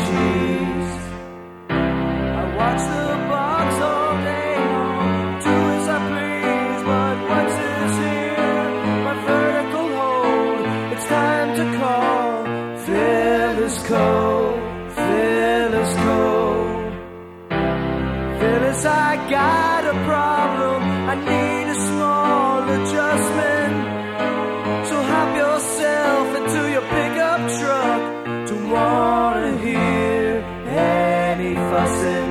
cheese. I watch the box all day long, do as I please, but once it's here, my vertical hold, it's time to call Phyllis Cole, Phyllis Cole. Phyllis, I got a problem, I need a small adjustment. So hop yourself into your pickup truck. Don't wanna hear any fussing.